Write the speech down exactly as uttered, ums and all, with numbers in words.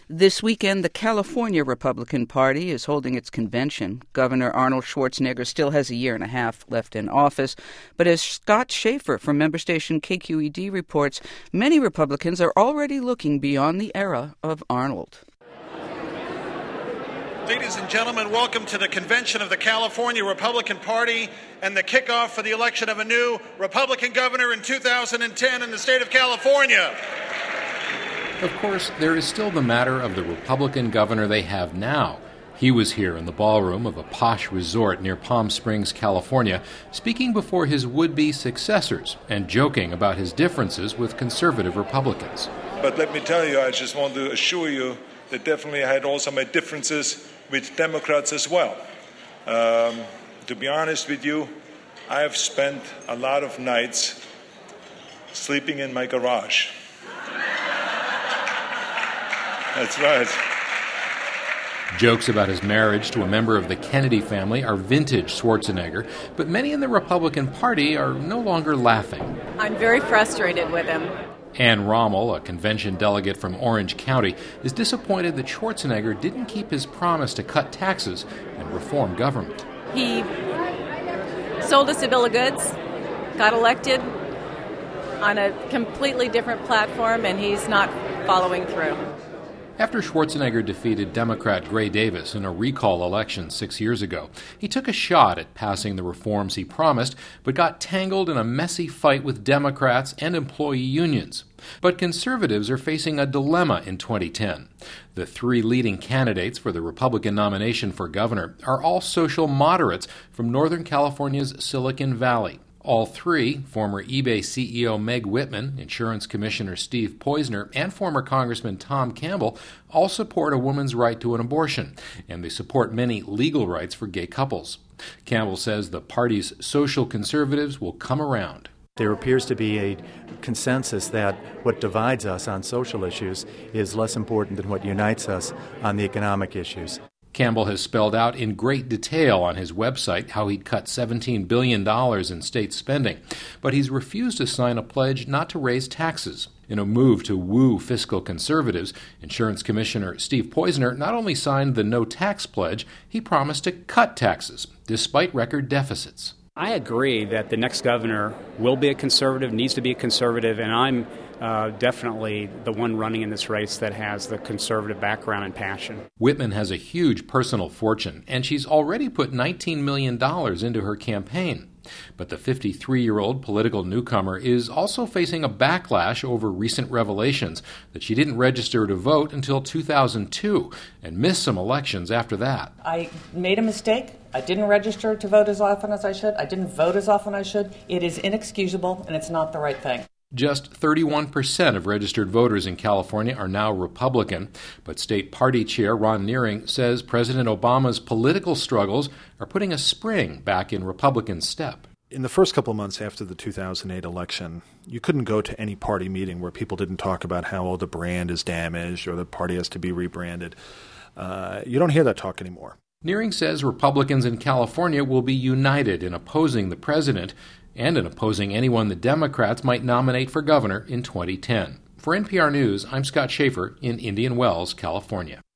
This weekend, the California Republican Party is holding its convention. Governor Arnold Schwarzenegger still has a year and a half left in office. But as Scott Schaefer from member station K Q E D reports, many Republicans are already looking beyond the era of Arnold. Ladies and gentlemen, welcome to the convention of the California Republican Party and the kickoff for the election of a new Republican governor in two thousand ten in the state of California. Of course, there is still the matter of the Republican governor they have now. He was here in the ballroom of a posh resort near Palm Springs, California, speaking before his would-be successors and joking about his differences with conservative Republicans. But let me tell you, I just want to assure you that definitely I had also my differences with Democrats as well. Um, to be honest with you, I have spent a lot of nights sleeping in my garage. That's right. Jokes about his marriage to a member of the Kennedy family are vintage Schwarzenegger, but many in the Republican Party are no longer laughing. I'm very frustrated with him. Ann Rommel, a convention delegate from Orange County, is disappointed that Schwarzenegger didn't keep his promise to cut taxes and reform government. He sold us a bill of goods, got elected on a completely different platform, and he's not following through. After Schwarzenegger defeated Democrat Gray Davis in a recall election six years ago, he took a shot at passing the reforms he promised, but got tangled in a messy fight with Democrats and employee unions. But conservatives are facing a dilemma in twenty ten. The three leading candidates for the Republican nomination for governor are all social moderates from Northern California's Silicon Valley. All three, former eBay C E O Meg Whitman, Insurance Commissioner Steve Poizner, and former Congressman Tom Campbell, all support a woman's right to an abortion, and they support many legal rights for gay couples. Campbell says the party's social conservatives will come around. There appears to be a consensus that what divides us on social issues is less important than what unites us on the economic issues. Campbell has spelled out in great detail on his website how he'd cut seventeen billion dollars in state spending, but he's refused to sign a pledge not to raise taxes. In a move to woo fiscal conservatives, Insurance Commissioner Steve Poizner not only signed the no-tax pledge, he promised to cut taxes, despite record deficits. I agree that the next governor will be a conservative, needs to be a conservative, and I'm uh, definitely the one running in this race that has the conservative background and passion. Whitman has a huge personal fortune, and she's already put nineteen million dollars into her campaign. But the fifty-three-year-old political newcomer is also facing a backlash over recent revelations that she didn't register to vote until two thousand two and missed some elections after that. I made a mistake. I didn't register to vote as often as I should. I didn't vote as often as I should. It is inexcusable, and it's not the right thing. Just thirty-one percent of registered voters in California are now Republican, but state party chair Ron Nearing says President Obama's political struggles are putting a spring back in Republican step. In the first couple of months after the two thousand eight election, you couldn't go to any party meeting where people didn't talk about how oh, the brand is damaged or the party has to be rebranded. Uh, you don't hear that talk anymore. Nearing says Republicans in California will be united in opposing the president and in opposing anyone the Democrats might nominate for governor in twenty ten. For N P R News, I'm Scott Schaefer in Indian Wells, California.